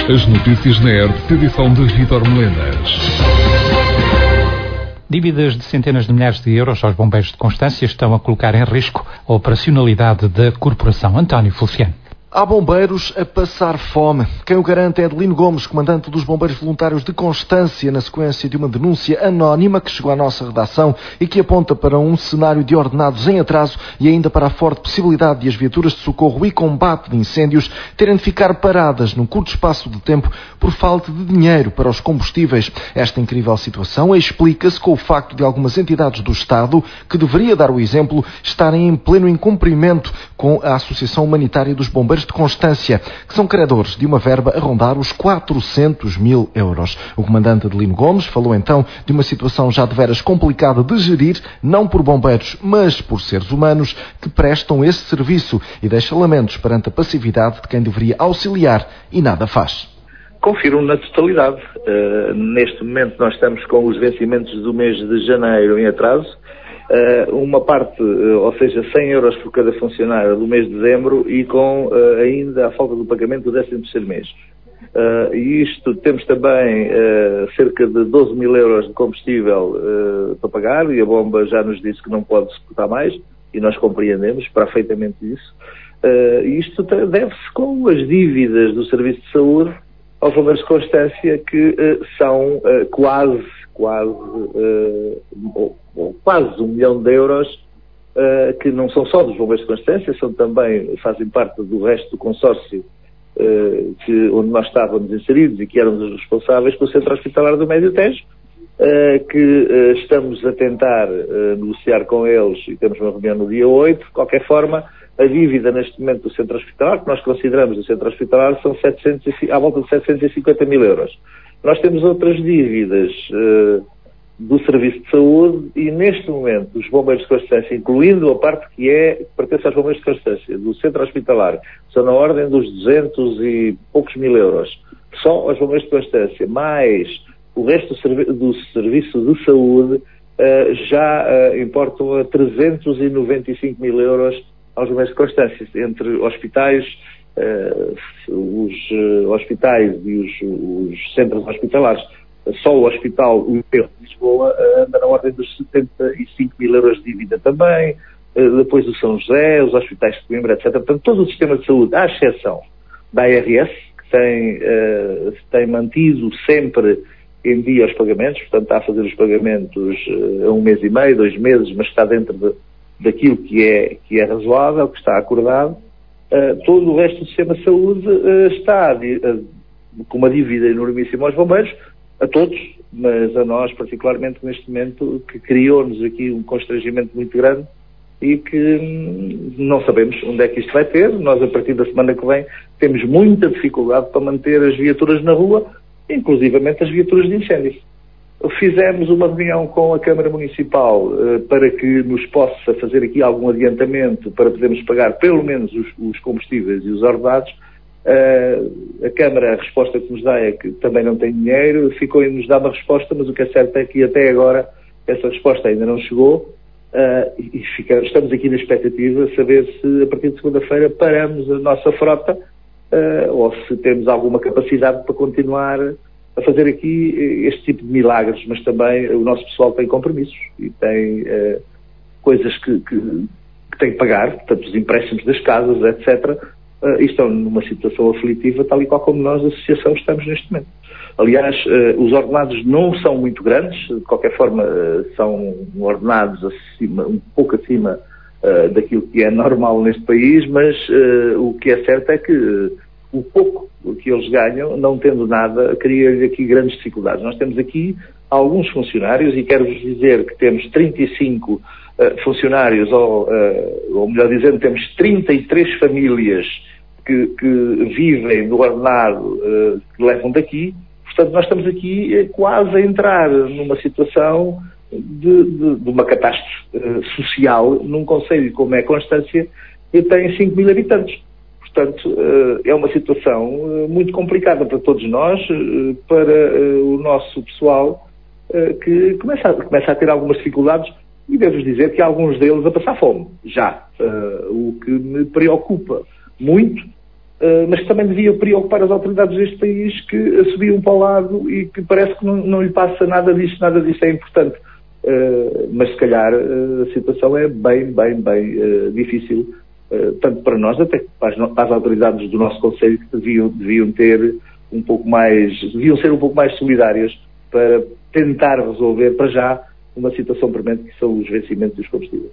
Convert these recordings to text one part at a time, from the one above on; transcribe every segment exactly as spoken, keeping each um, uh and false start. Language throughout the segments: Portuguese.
As notícias na R T P, edição de Vítor Melenas. Dívidas de centenas de milhares de euros aos bombeiros de Constância estão a colocar em risco a operacionalidade da corporação. António Feliciano. Há bombeiros a passar fome. Quem o garante é Adelino Gomes, comandante dos Bombeiros Voluntários de Constância, na sequência de uma denúncia anónima que chegou à nossa redação e que aponta para um cenário de ordenados em atraso e ainda para a forte possibilidade de as viaturas de socorro e combate de incêndios terem de ficar paradas num curto espaço de tempo por falta de dinheiro para os combustíveis. Esta incrível situação explica-se com o facto de algumas entidades do Estado, que deveria dar o exemplo, estarem em pleno incumprimento com a Associação Humanitária dos Bombeiros de Constância, que são credores de uma verba a rondar os quatrocentos mil euros. O comandante Adelino Gomes falou então de uma situação já de veras complicada de gerir, não por bombeiros, mas por seres humanos que prestam esse serviço, e deixa lamentos perante a passividade de quem deveria auxiliar e nada faz. Confirmo na totalidade. Uh, neste momento nós estamos com os vencimentos do mês de janeiro em atraso. Uh, uma parte, uh, ou seja, cem euros por cada funcionário do mês de dezembro e com uh, ainda a falta do pagamento do décimo terceiro mês. Uh, e isto, temos também uh, cerca de doze mil euros de combustível uh, para pagar, e a bomba já nos disse que não pode suportar mais, e nós compreendemos perfeitamente isso. Uh, e isto deve-se com as dívidas do Serviço de Saúde aos bombeiros de Constância, que uh, são uh, quase, quase, uh, ou, ou quase um milhão de euros, uh, que não são só dos bombeiros de Constância, são também, fazem parte do resto do consórcio uh, que, onde nós estávamos inseridos e que éramos os responsáveis pelo Centro Hospitalar do Médio Tejo, uh, que uh, estamos a tentar uh, negociar com eles, e temos uma reunião no dia oito. De qualquer forma, a dívida neste momento do Centro Hospitalar, que nós consideramos o Centro Hospitalar, são setecentos, à volta de setecentos e cinquenta mil euros. Nós temos outras dívidas uh, do Serviço de Saúde, e neste momento os bombeiros de Constância, incluindo a parte que é, que pertence aos bombeiros de Constância, do Centro Hospitalar, são na ordem dos duzentos e poucos mil euros. Só aos bombeiros de Constância, mais o resto do, servi do Serviço de Saúde, uh, já uh, importam a trezentos e noventa e cinco mil euros aos bombeiros de Constância, entre hospitais, uh, os uh, hospitais e os, os centros hospitalares. Só o Hospital Europeu de Lisboa uh, anda na ordem dos setenta e cinco mil euros de dívida também, uh, depois o São José, os hospitais de Coimbra, etcétera. Portanto, todo o sistema de saúde, à exceção da A R S, que tem, uh, tem mantido sempre em dia os pagamentos, portanto está a fazer os pagamentos uh, a um mês e meio, dois meses, mas está dentro de daquilo que é, que é razoável, que está acordado. Uh, todo o resto do sistema de saúde uh, está uh, com uma dívida enormíssima aos bombeiros, a todos, mas a nós particularmente neste momento, que criou-nos aqui um constrangimento muito grande e que hum, não sabemos onde é que isto vai ter. Nós, a partir da semana que vem, temos muita dificuldade para manter as viaturas na rua, inclusivamente as viaturas de incêndio. Fizemos uma reunião com a Câmara Municipal uh, para que nos possa fazer aqui algum adiantamento para podermos pagar pelo menos os, os combustíveis e os ordenados. Uh, a Câmara, a resposta que nos dá é que também não tem dinheiro, ficou em nos dar uma resposta, mas o que é certo é que até agora essa resposta ainda não chegou, uh, e fica, estamos aqui na expectativa de saber se a partir de segunda-feira paramos a nossa frota uh, ou se temos alguma capacidade para continuar a fazer aqui este tipo de milagres, mas também o nosso pessoal tem compromissos e tem uh, coisas que, que, que tem que pagar, portanto os empréstimos das casas, etcétera, uh, e estão numa situação aflitiva, tal e qual como nós, a associação, estamos neste momento. Aliás, uh, os ordenados não são muito grandes, de qualquer forma uh, são ordenados acima, um pouco acima uh, daquilo que é normal neste país, mas uh, o que é certo é que uh, o pouco que eles ganham, não tendo nada, cria aqui grandes dificuldades. Nós temos aqui alguns funcionários, e quero-vos dizer que temos trinta e cinco uh, funcionários, ou, uh, ou melhor dizendo, temos trinta e três famílias que, que vivem do ordenado uh, que levam daqui. Portanto, nós estamos aqui uh, quase a entrar numa situação de, de, de uma catástrofe uh, social num concelho como é Constância, que tem cinco mil habitantes. Portanto, é uma situação muito complicada para todos nós, para o nosso pessoal, que começa a, começa a ter algumas dificuldades, e devo dizer que há alguns deles a passar fome, já. O que me preocupa muito uh, mas que também devia preocupar as autoridades deste país, que subiam para o lado e que parece que não, não lhe passa nada disto, nada disto é importante. Uh, mas se calhar uh, a situação é bem, bem, bem uh, difícil, uh, tanto para nós, até para as, para as autoridades do nosso Conselho, que deviam, deviam ter um pouco mais, deviam ser um pouco mais solidárias para tentar resolver, para já, uma situação premente que são os vencimentos dos combustíveis.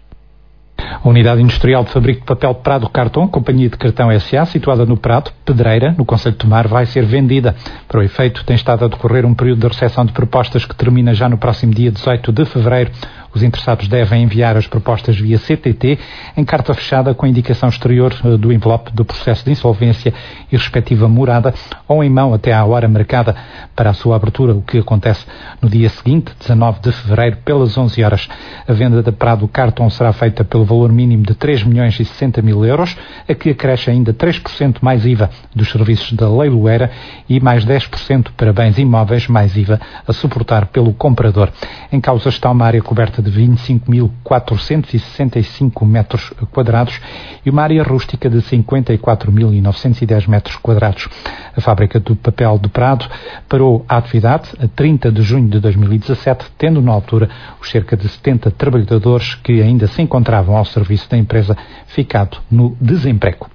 A Unidade Industrial de Fabrico de Papel Prado Cartão, Companhia de Cartão S A, situada no Prado, Pedreira, no concelho de Tomar, vai ser vendida. Para o efeito, tem estado a decorrer um período de recepção de propostas que termina já no próximo dia dezoito de fevereiro. Os interessados devem enviar as propostas via C T T em carta fechada com a indicação exterior do envelope do processo de insolvência e respectiva morada, ou em mão até à hora marcada para a sua abertura, o que acontece no dia seguinte, dezanove de fevereiro, pelas onze horas. A venda da Prado Cartão será feita pelo valor mínimo de três milhões e sessenta mil euros, a que acresce ainda três por cento mais I V A dos serviços da leiloeira e mais dez por cento para bens imóveis mais I V A a suportar pelo comprador. Em causa está uma área coberta de vinte e cinco mil quatrocentos e sessenta e cinco metros quadrados e uma área rústica de cinquenta e quatro mil novecentos e dez metros quadrados. A fábrica do papel do Prado parou a atividade a trinta de junho de dois mil e dezassete, tendo na altura os cerca de setenta trabalhadores que ainda se encontravam ao serviço da empresa ficado no desemprego.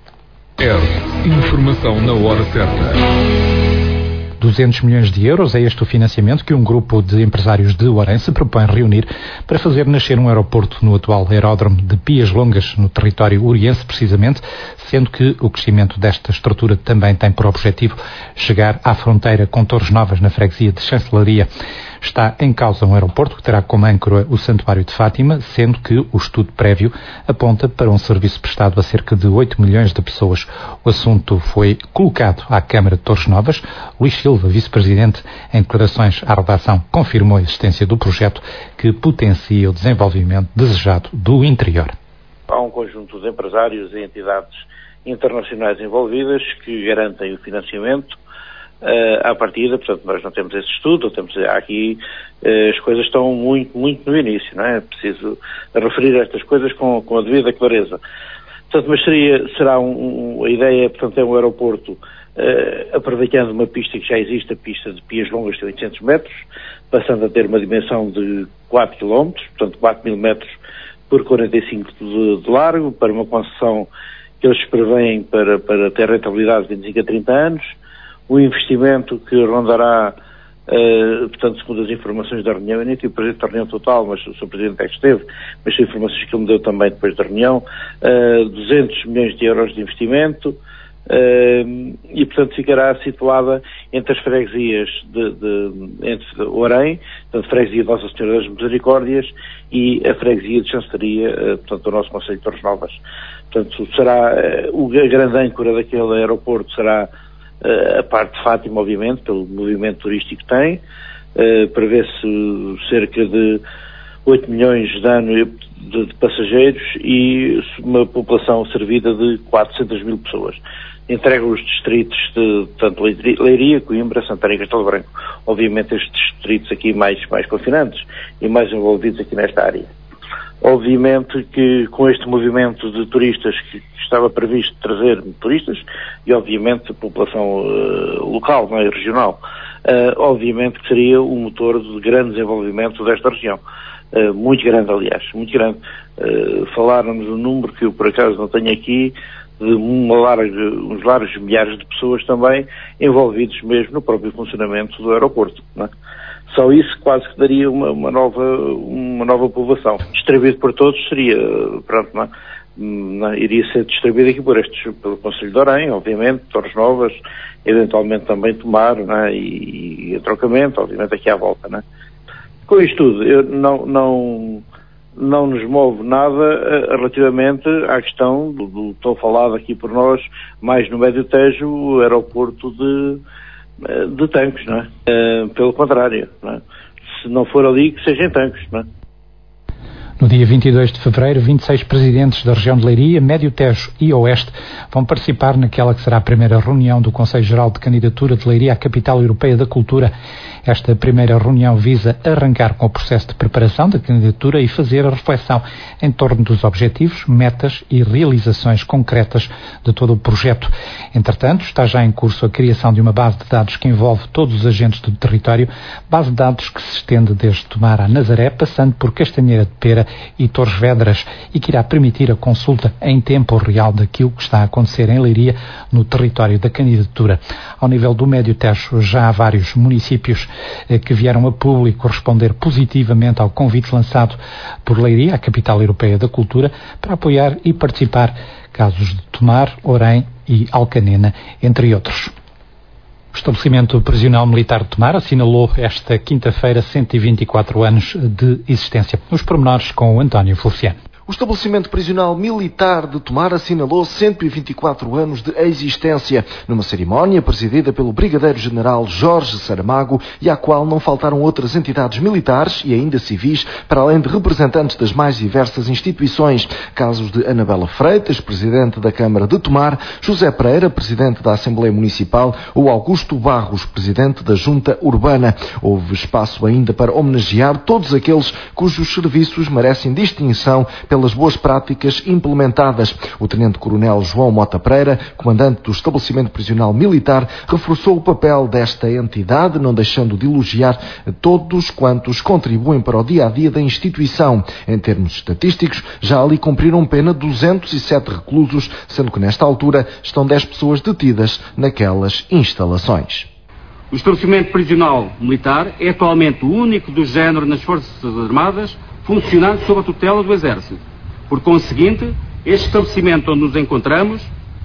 R. Informação na hora certa. duzentos milhões de euros é este o financiamento que um grupo de empresários de Ourense propõe reunir para fazer nascer um aeroporto no atual aeródromo de Pias Longas, no território oriense precisamente, sendo que o crescimento desta estrutura também tem por objetivo chegar à fronteira com Torres Novas, na freguesia de Chancelaria. Está em causa um aeroporto que terá como âncora o Santuário de Fátima, sendo que o estudo prévio aponta para um serviço prestado a cerca de oito milhões de pessoas. O assunto foi colocado à Câmara de Torres Novas. Luís Silva, vice-presidente, em declarações à redação, confirmou a existência do projeto que potencia o desenvolvimento desejado do interior. Há um conjunto de empresários e entidades internacionais envolvidas que garantem o financiamento Uh, à partida. Portanto, nós não temos esse estudo, temos aqui, uh, as coisas estão muito, muito no início, não é? É preciso referir estas coisas com, com a devida clareza. Portanto, mas seria, será um, um, a ideia, portanto, é um aeroporto, uh, aproveitando uma pista que já existe, a pista de Pias Longas de oitocentos metros, passando a ter uma dimensão de quatro quilómetros, portanto, quatro mil metros por quarenta e cinco de, de largo, para uma concessão que eles prevêem para, para ter rentabilidade de vinte e cinco a trinta anos. O investimento que rondará, uh, portanto, segundo as informações da reunião, eu nem tive presente da reunião total, mas o senhor Presidente é que esteve, mas são informações que ele me deu também depois da reunião, uh, duzentos milhões de euros de investimento, uh, e, portanto, ficará situada entre as freguesias de, de entre Orem, portanto, a freguesia de Nossa Senhora das Misericórdias e a freguesia de Chancelaria, uh, portanto, do nosso Concelho de Torres Novas. Portanto, será, uh, a grande âncora daquele aeroporto será a parte de Fátima, obviamente, pelo movimento turístico que tem, uh, prevê-se cerca de oito milhões de ano de, de passageiros e uma população servida de quatrocentas mil pessoas. Entrega os distritos de tanto Leiria, Coimbra, Santarém e Castelo Branco. Obviamente estes distritos aqui mais, mais confinantes e mais envolvidos aqui nesta área. Obviamente que com este movimento de turistas que estava previsto trazer turistas e obviamente a população uh, local, não é, regional, uh, obviamente que seria um motor de grande desenvolvimento desta região. Uh, muito grande, aliás, muito grande. Uh, Falaram-nos um número que eu por acaso não tenho aqui, de uma larga, uns largos milhares de pessoas também envolvidos mesmo no próprio funcionamento do aeroporto, não é? Só isso quase que daria uma, uma, nova, uma nova povoação. Distribuído por todos seria, pronto, não é? Não, iria ser distribuído aqui por estes, pelo Concelho de Orem, obviamente, Torres Novas, eventualmente também Tomar, não é? e, e entrocamento, obviamente aqui à volta, não é? Com isto tudo, eu não, não, não nos move nada uh, relativamente à questão do, do tão falado aqui por nós, mais no Médio Tejo, o aeroporto de de tanques, não é? Uh, pelo contrário, não é? Se não for ali, que seja em tanques, não é? No dia vinte e dois de fevereiro, vinte e seis presidentes da região de Leiria, Médio Tejo e Oeste vão participar naquela que será a primeira reunião do Conselho Geral de Candidatura de Leiria à Capital Europeia da Cultura. Esta primeira reunião visa arrancar com o processo de preparação da candidatura e fazer a reflexão em torno dos objetivos, metas e realizações concretas de todo o projeto. Entretanto, está já em curso a criação de uma base de dados que envolve todos os agentes do território, base de dados que se estende desde Tomar a Nazaré, passando por Castanheira de Pera e Torres Vedras, e que irá permitir a consulta em tempo real daquilo que está a acontecer em Leiria, no território da candidatura. Ao nível do Médio Tejo, já há vários municípios eh, que vieram a público responder positivamente ao convite lançado por Leiria, a capital europeia da cultura, para apoiar e participar, casos de Tomar, Orém e Alcanena, entre outros. O estabelecimento prisional militar de Tomar assinalou esta quinta-feira cento e vinte e quatro anos de existência. Os pormenores com o António Feliciano. O estabelecimento prisional militar de Tomar assinalou cento e vinte e quatro anos de existência, numa cerimónia presidida pelo Brigadeiro-General Jorge Saramago e à qual não faltaram outras entidades militares e ainda civis, para além de representantes das mais diversas instituições. Casos de Anabela Freitas, presidente da Câmara de Tomar, José Pereira, presidente da Assembleia Municipal, ou Augusto Barros, presidente da Junta Urbana. Houve espaço ainda para homenagear todos aqueles cujos serviços merecem distinção pela pelas boas práticas implementadas. O Tenente-Coronel João Mota Pereira, comandante do estabelecimento prisional militar, reforçou o papel desta entidade, não deixando de elogiar todos quantos contribuem para o dia-a-dia da instituição. Em termos estatísticos, já ali cumpriram pena duzentos e sete reclusos, sendo que nesta altura estão dez pessoas detidas naquelas instalações. O estabelecimento prisional militar é atualmente o único do género nas Forças Armadas funcionando sob a tutela do Exército. Por conseguinte, este estabelecimento onde nos encontramos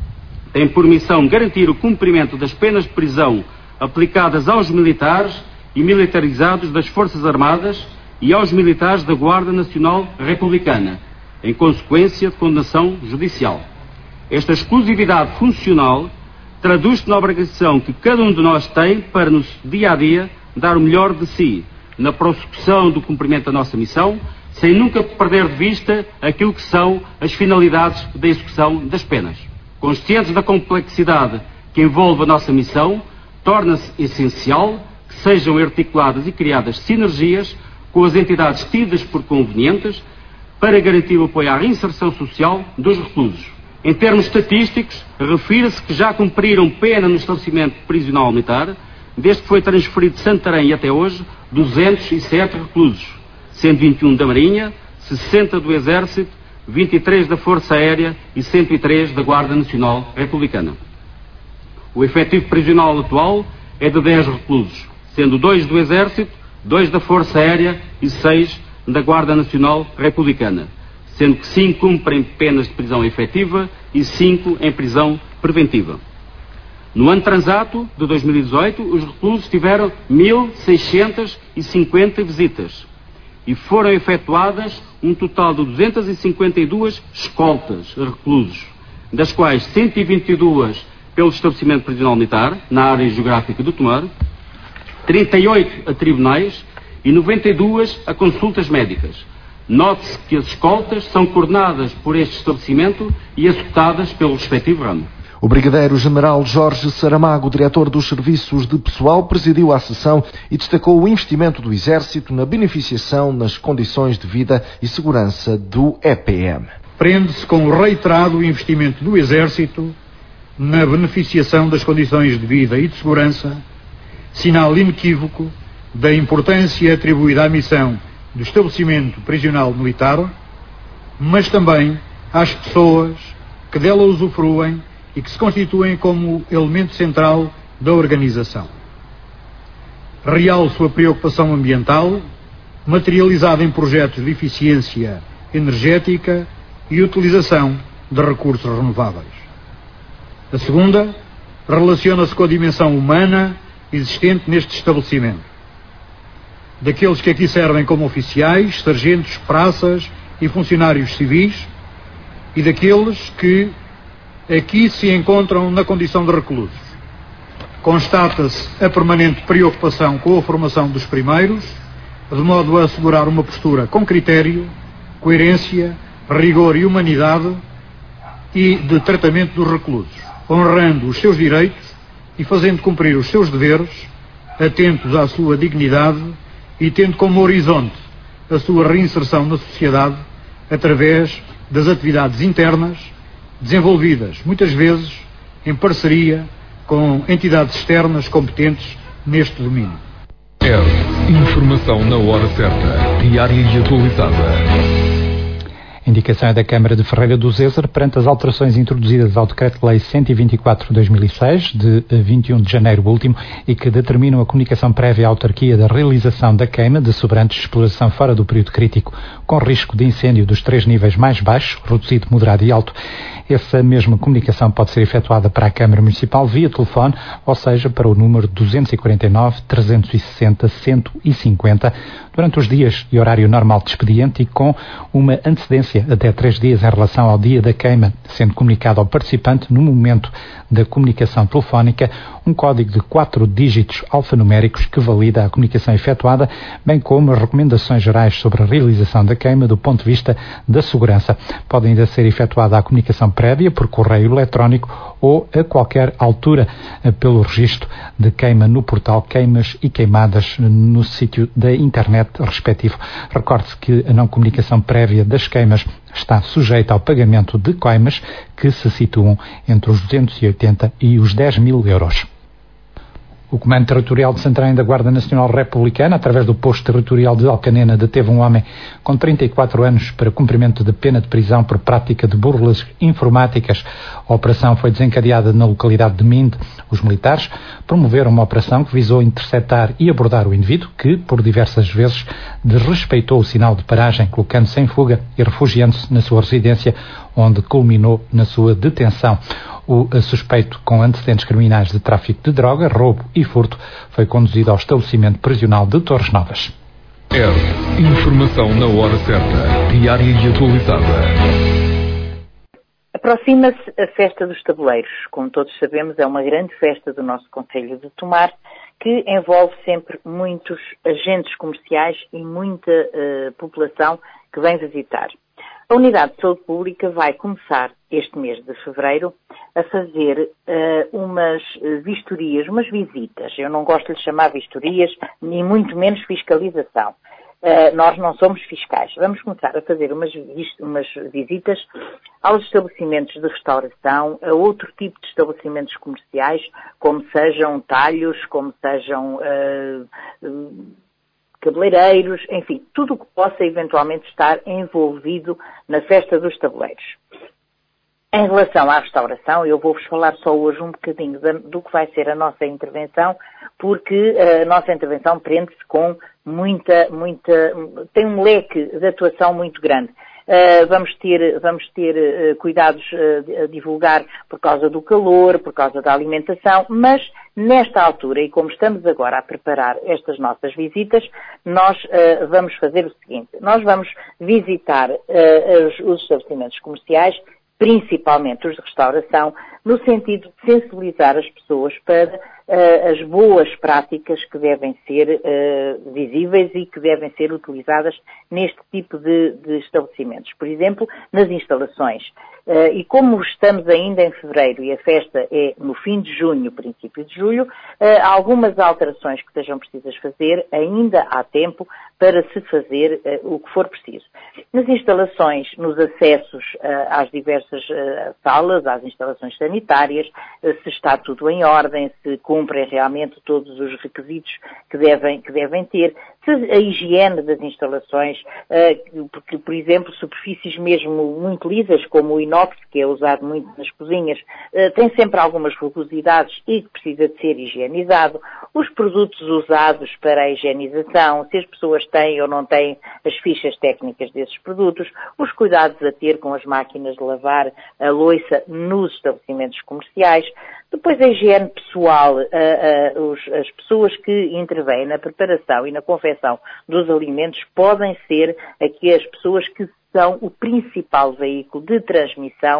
tem por missão garantir o cumprimento das penas de prisão aplicadas aos militares e militarizados das Forças Armadas e aos militares da Guarda Nacional Republicana, em consequência de condenação judicial. Esta exclusividade funcional traduz-se na obrigação que cada um de nós tem para, no dia-a-dia, dar o melhor de si, na prossecução do cumprimento da nossa missão, sem nunca perder de vista aquilo que são as finalidades da execução das penas. Conscientes da complexidade que envolve a nossa missão, torna-se essencial que sejam articuladas e criadas sinergias com as entidades tidas por convenientes para garantir o apoio à reinserção social dos reclusos. Em termos estatísticos, refira-se que já cumpriram pena no estabelecimento prisional militar, desde que foi transferido de Santarém até hoje, duzentos e sete reclusos, cento e vinte e um da Marinha, sessenta do Exército, vinte e três da Força Aérea e cento e três da Guarda Nacional Republicana. O efetivo prisional atual é de dez reclusos, sendo dois do Exército, dois da Força Aérea e seis da Guarda Nacional Republicana, sendo que cinco cumprem penas de prisão efetiva e cinco em prisão preventiva. No ano transato de dois mil e dezoito, os reclusos tiveram mil seiscentas e cinquenta visitas e foram efetuadas um total de duzentas e cinquenta e duas escoltas a reclusos, das quais cento e vinte e duas pelo estabelecimento prisional militar, na área geográfica do Tomar, trinta e oito a tribunais e noventa e duas a consultas médicas. Note-se que as escoltas são coordenadas por este estabelecimento e executadas pelo respectivo ramo. O Brigadeiro-General Jorge Saramago, diretor dos Serviços de Pessoal, presidiu a sessão e destacou o investimento do Exército na beneficiação nas condições de vida e segurança do E P M. Prende-se com o reiterado investimento do Exército na beneficiação das condições de vida e de segurança, sinal inequívoco da importância atribuída à missão do estabelecimento prisional militar, mas também às pessoas que dela usufruem e que se constituem como elemento central da organização. Realço a preocupação ambiental, materializada em projetos de eficiência energética e utilização de recursos renováveis. A segunda relaciona-se com a dimensão humana existente neste estabelecimento. Daqueles que aqui servem como oficiais, sargentos, praças e funcionários civis, e daqueles que aqui se encontram na condição de reclusos. Constata-se a permanente preocupação com a formação dos primeiros, de modo a assegurar uma postura com critério, coerência, rigor e humanidade e de tratamento dos reclusos, honrando os seus direitos e fazendo cumprir os seus deveres, atentos à sua dignidade e tendo como horizonte a sua reinserção na sociedade através das atividades internas desenvolvidas, muitas vezes, em parceria com entidades externas competentes neste domínio. R. Informação na hora certa, diária e atualizada. A indicação é da Câmara de Ferreira do Zezer perante as alterações introduzidas ao Decreto-Lei cento e vinte e quatro barra dois mil e seis, de vinte e um de janeiro último, e que determinam a comunicação prévia à autarquia da realização da queima de sobrantes de exploração fora do período crítico, com risco de incêndio dos três níveis mais baixos, reduzido, moderado e alto. Essa mesma comunicação pode ser efetuada para a Câmara Municipal via telefone, ou seja, para o número duzentos e quarenta e nove, trezentos e sessenta, cento e cinquenta, durante os dias e horário normal de expediente e com uma antecedência até três dias em relação ao dia da queima, sendo comunicado ao participante, no momento da comunicação telefónica, um código de quatro dígitos alfanuméricos que valida a comunicação efetuada, bem como as recomendações gerais sobre a realização da queima do ponto de vista da segurança. Pode ainda ser efetuada a comunicação prévia por correio eletrónico ou a qualquer altura pelo registro de queima no portal Queimas e Queimadas no sítio da internet respectivo. Recorde-se que a não comunicação prévia das queimas está sujeita ao pagamento de coimas que se situam entre os duzentos e oitenta e os dez mil euros. O Comando Territorial de Santarém da Guarda Nacional Republicana, através do Posto Territorial de Alcanena, deteve um homem com trinta e quatro anos para cumprimento de pena de prisão por prática de burlas informáticas. A operação foi desencadeada na localidade de Minde. Os militares promoveram uma operação que visou interceptar e abordar o indivíduo que, por diversas vezes, desrespeitou o sinal de paragem, colocando-se em fuga e refugiando-se na sua residência, onde culminou na sua detenção. O suspeito, com antecedentes criminais de tráfico de droga, roubo e furto, foi conduzido ao estabelecimento prisional de Torres Novas. R. Informação na hora certa, diária e atualizada. Aproxima-se a Festa dos Tabuleiros. Como todos sabemos, é uma grande festa do nosso Concelho de Tomar, que envolve sempre muitos agentes comerciais e muita uh, população que vem visitar. A Unidade de Saúde Pública vai começar este mês de fevereiro a fazer uh, umas vistorias, umas visitas. Eu não gosto de lhe chamar vistorias, nem muito menos fiscalização. Uh, nós não somos fiscais. Vamos começar a fazer umas, umas visitas aos estabelecimentos de restauração, a outro tipo de estabelecimentos comerciais, como sejam talhos, como sejam uh, uh, cabeleireiros, enfim, tudo o que possa eventualmente estar envolvido na Festa dos Tabuleiros. Em relação à restauração, eu vou-vos falar só hoje um bocadinho do que vai ser a nossa intervenção, porque a nossa intervenção prende-se com muita, muita, tem um leque de atuação muito grande. Uh, vamos ter, vamos ter uh, cuidados uh, a divulgar por causa do calor, por causa da alimentação, mas nesta altura, e como estamos agora a preparar estas nossas visitas, nós uh, vamos fazer o seguinte: nós vamos visitar uh, os, os estabelecimentos comerciais, principalmente os de restauração, no sentido de sensibilizar as pessoas para uh, as boas práticas que devem ser uh, visíveis e que devem ser utilizadas neste tipo de, de estabelecimentos. Por exemplo, nas instalações. Uh, e como estamos ainda em fevereiro e a festa é no fim de junho, princípio de julho, uh, algumas alterações que sejam precisas fazer, ainda há tempo para se fazer uh, o que for preciso. Nas instalações, nos acessos uh, às diversas uh, salas, às instalações sanitárias, uh, se está tudo em ordem, se cumprem realmente todos os requisitos que devem, que devem ter, se a higiene das instalações, uh, porque, por exemplo, superfícies mesmo muito lisas, como o inox, que é usado muito nas cozinhas, uh, tem sempre algumas rugosidades e que precisa de ser higienizado. Os produtos usados para a higienização, se as pessoas têm ou não têm as fichas técnicas desses produtos, os cuidados a ter com as máquinas de lavar a louça nos estabelecimentos comerciais. Depois a higiene pessoal, uh, uh, os, as pessoas que intervêm na preparação e na confecção dos alimentos podem ser aqui as pessoas que são o principal veículo de transmissão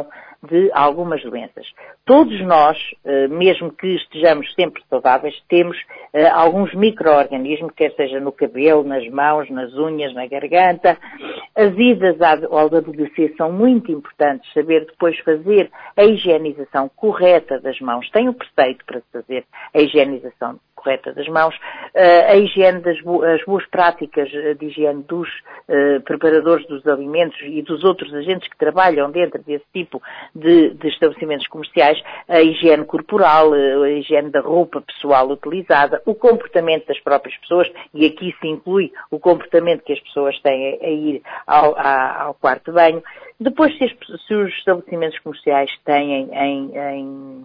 de algumas doenças. Todos nós, mesmo que estejamos sempre saudáveis, temos alguns micro-organismos, quer seja no cabelo, nas mãos, nas unhas, na garganta. As idas ao W C são muito importantes, saber depois fazer a higienização correta das mãos. Tem um preceito para fazer a higienização correta das mãos, uh, a higiene das bo as boas práticas de higiene dos uh, preparadores dos alimentos e dos outros agentes que trabalham dentro desse tipo de, de estabelecimentos comerciais, a higiene corporal, a higiene da roupa pessoal utilizada, o comportamento das próprias pessoas, e aqui se inclui o comportamento que as pessoas têm a, a ir ao, a, ao quarto de banho. Depois, se, as, se os estabelecimentos comerciais têm em, em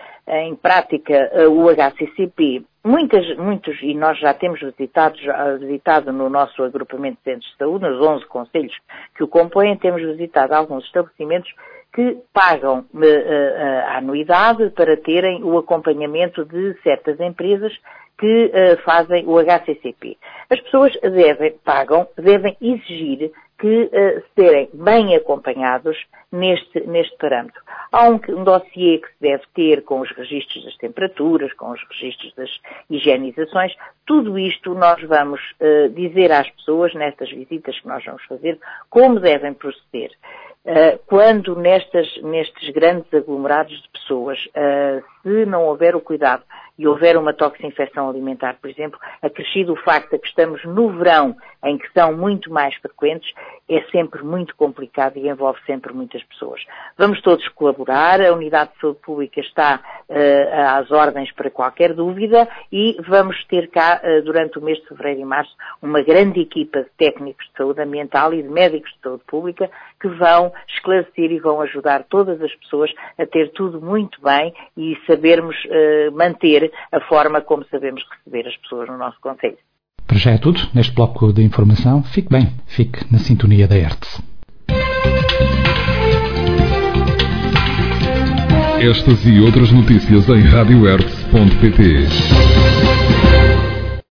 em prática o H C C P, muitas, muitos, e nós já temos visitado, já, visitado no nosso agrupamento de centros de saúde, nos onze concelhos que o compõem, temos visitado alguns estabelecimentos que pagam uh, uh, a anuidade para terem o acompanhamento de certas empresas que uh, fazem o H C C P. As pessoas devem, pagam, devem exigir que uh, serem bem acompanhados neste, neste parâmetro. Há um, um dossiê que se deve ter com os registros das temperaturas, com os registros das higienizações. Tudo isto nós vamos uh, dizer às pessoas, nestas visitas que nós vamos fazer, como devem proceder. Uh, quando nestas, nestes grandes aglomerados de pessoas, uh, se não houver o cuidado e houver uma toxinfecção alimentar, por exemplo, acrescido o facto de que estamos no verão, em que são muito mais frequentes, é sempre muito complicado e envolve sempre muitas pessoas. Vamos todos colaborar, a Unidade de Saúde Pública está uh, às ordens para qualquer dúvida e vamos ter cá, uh, durante o mês de fevereiro e março, uma grande equipa de técnicos de saúde ambiental e de médicos de saúde pública que vão esclarecer e vão ajudar todas as pessoas a ter tudo muito bem e sabermos uh, manter a forma como sabemos receber as pessoas no nosso concelho. Para já é tudo neste bloco de informação. Fique bem, fique na sintonia da Hertz. Estas e outras notícias em rádio hertz ponto pt.